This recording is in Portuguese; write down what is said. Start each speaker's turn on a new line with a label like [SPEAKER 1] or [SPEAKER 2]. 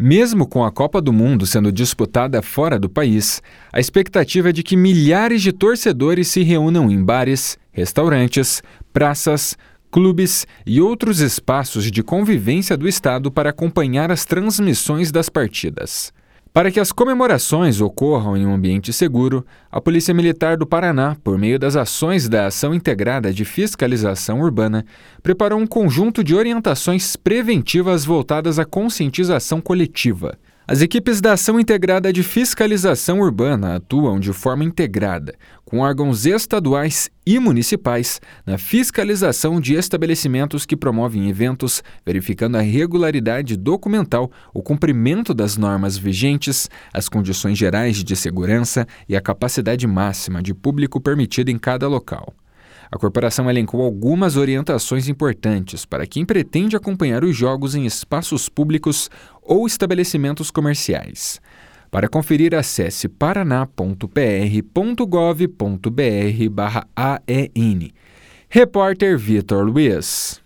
[SPEAKER 1] Mesmo com a Copa do Mundo sendo disputada fora do país, a expectativa é de que milhares de torcedores se reúnam em bares, restaurantes, praças, clubes e outros espaços de convivência do estado para acompanhar as transmissões das partidas. Para que as comemorações ocorram em um ambiente seguro, a Polícia Militar do Paraná, por meio das ações da Ação Integrada de Fiscalização Urbana, preparou um conjunto de orientações preventivas voltadas à conscientização coletiva. As equipes da Ação Integrada de Fiscalização Urbana atuam de forma integrada, com órgãos estaduais e municipais, na fiscalização de estabelecimentos que promovem eventos, verificando a regularidade documental, o cumprimento das normas vigentes, as condições gerais de segurança e a capacidade máxima de público permitida em cada local. A corporação elencou algumas orientações importantes para quem pretende acompanhar os jogos em espaços públicos ou estabelecimentos comerciais. Para conferir, acesse paraná.pr.gov.br/AEN. Repórter Vitor Luiz.